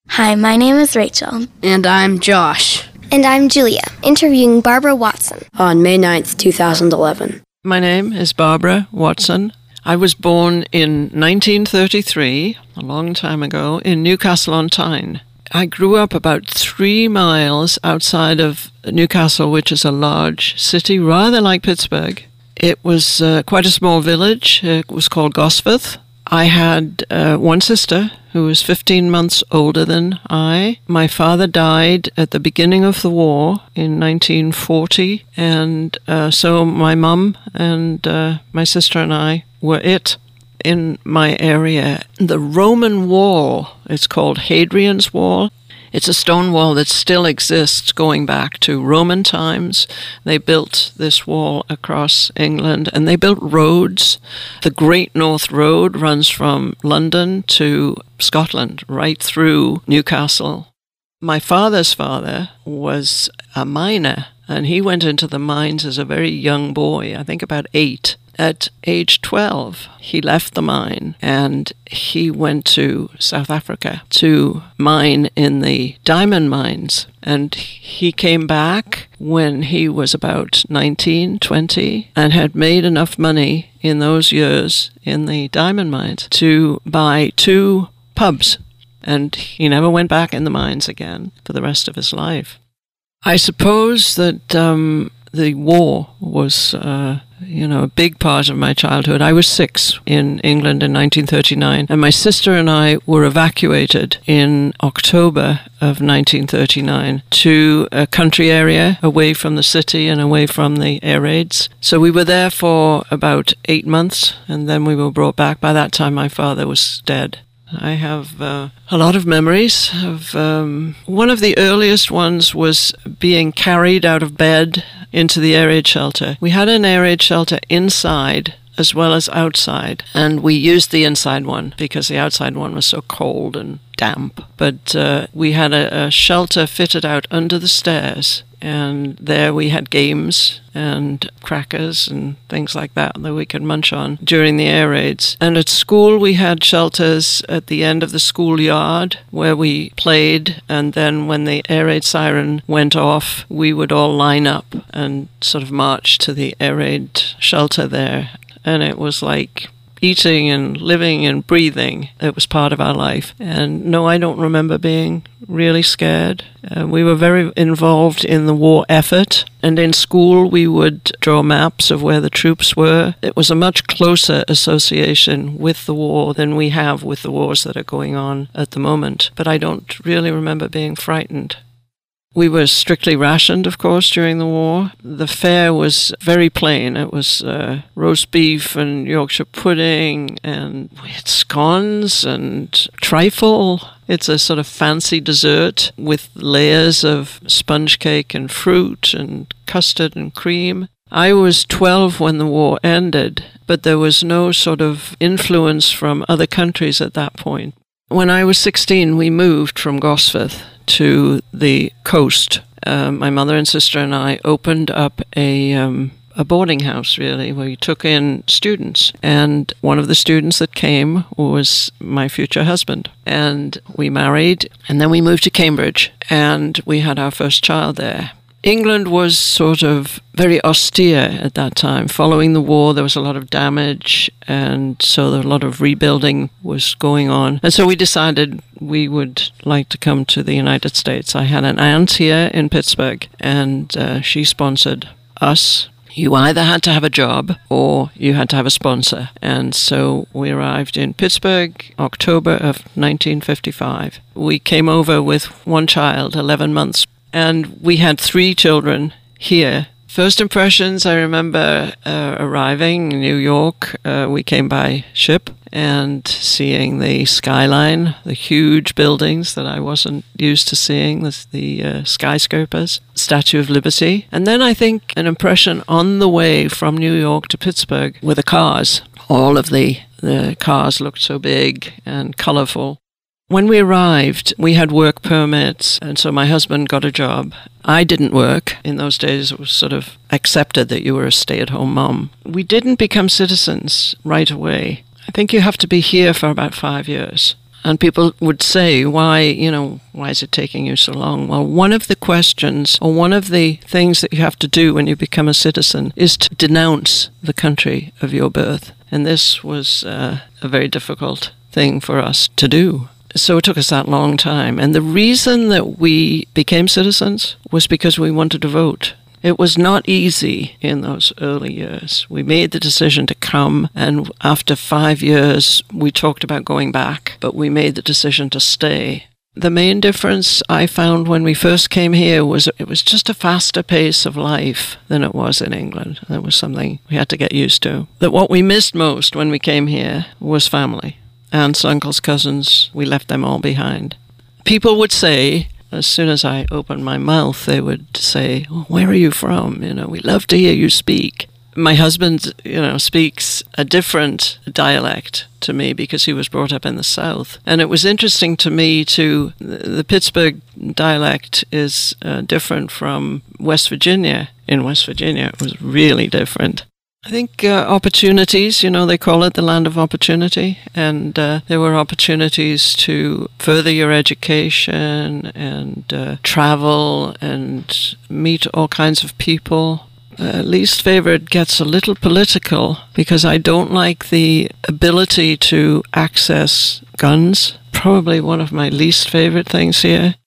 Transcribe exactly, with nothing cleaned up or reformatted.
Hi, my name is Rachel. And I'm Josh. And I'm Julia, interviewing Barbara Watson. On May ninth, two thousand eleven. My name is Barbara Watson. I was born in nineteen thirty-three, a long time ago, in Newcastle-on-Tyne. I grew up about three miles outside of Newcastle, which is a large city, rather like Pittsburgh. It was uh, quite a small village. It was called Gosforth. I had uh, one sister who was fifteen months older than I. My father died at the beginning of the war in nineteen forty, and uh, so my mum and uh, my sister and I were it. In my area, the Roman wall, it's called Hadrian's Wall. It's a stone wall that still exists going back to Roman times. They built this wall across England, and they built roads. The Great North Road runs from London to Scotland, right through Newcastle. My father's father was a miner, and he went into the mines as a very young boy, I think about eight. At age twelve, he left the mine and he went to South Africa to mine in the diamond mines. And he came back when he was about nineteen, twenty, and had made enough money in those years in the diamond mines to buy two pubs. And he never went back in the mines again for the rest of his life. I suppose that um, the war was... Uh, you know, a big part of my childhood. I was six in England in nineteen thirty-nine, and my sister and I were evacuated in October of nineteen thirty-nine to a country area away from the city and away from the air raids. So we were there for about eight months, and then we were brought back. By that time, my father was dead. I have uh, a lot of memories of um, one of the earliest ones was being carried out of bed into the air raid shelter. We had an air raid shelter inside as well as outside, and we used the inside one because the outside one was so cold and damp. But uh, we had a, a shelter fitted out under the stairs, and there we had games and crackers and things like that that we could munch on during the air raids. And at school we had shelters at the end of the schoolyard where we played, and then when the air raid siren went off, we would all line up and sort of march to the air raid shelter there. And it was like eating and living and breathing. It was part of our life. And no, I don't remember being really scared. Uh, we were very involved in the war effort. And in school, we would draw maps of where the troops were. It was a much closer association with the war than we have with the wars that are going on at the moment. But I don't really remember being frightened. We were strictly rationed, of course, during the war. The fare was very plain. It was uh, roast beef and Yorkshire pudding, and we had scones and trifle. It's a sort of fancy dessert with layers of sponge cake and fruit and custard and cream. I was twelve when the war ended, but there was no sort of influence from other countries at that point. When I was sixteen, we moved from Gosforth to the coast. Uh, my mother and sister and I opened up a um, a boarding house, really, where we took in students. And one of the students that came was my future husband. And we married, and then we moved to Cambridge, and we had our first child there. England was sort of very austere at that time. Following the war, there was a lot of damage, and so a lot of rebuilding was going on. And so we decided we would like to come to the United States. I had an aunt here in Pittsburgh, and uh, she sponsored us. You either had to have a job or you had to have a sponsor. And so we arrived in Pittsburgh, October of nineteen fifty-five. We came over with one child, eleven months. And we had three children here. First impressions, I remember uh, arriving in New York. Uh, we came by ship and seeing the skyline, the huge buildings that I wasn't used to seeing, the, the uh, skyscrapers, Statue of Liberty. And then I think an impression on the way from New York to Pittsburgh were the cars. All of the, the cars looked so big and colorful. When we arrived, we had work permits, and so my husband got a job. I didn't work. In those days, it was sort of accepted that you were a stay-at-home mom. We didn't become citizens right away. I think you have to be here for about five years. And people would say, why, you know, why is it taking you so long? Well, one of the questions, or one of the things that you have to do when you become a citizen, is to denounce the country of your birth. And this was uh, a very difficult thing for us to do. So it took us that long time. And the reason that we became citizens was because we wanted to vote. It was not easy in those early years. We made the decision to come, and after five years, we talked about going back, but we made the decision to stay. The main difference I found when we first came here was it was just a faster pace of life than it was in England. That was something we had to get used to. That what we missed most when we came here was family. Aunts, uncles, cousins, we left them all behind. People would say, as soon as I opened my mouth, they would say, oh, where are you from? You know, we love to hear you speak. My husband, you know, speaks a different dialect to me because he was brought up in the South. And it was interesting to me to, the Pittsburgh dialect is uh, different from West Virginia. In West Virginia, it was really different. I think uh, opportunities, you know, they call it the land of opportunity, and uh, there were opportunities to further your education and uh, travel and meet all kinds of people. Uh, least favorite gets a little political because I don't like the ability to access guns. Probably one of my least favorite things here.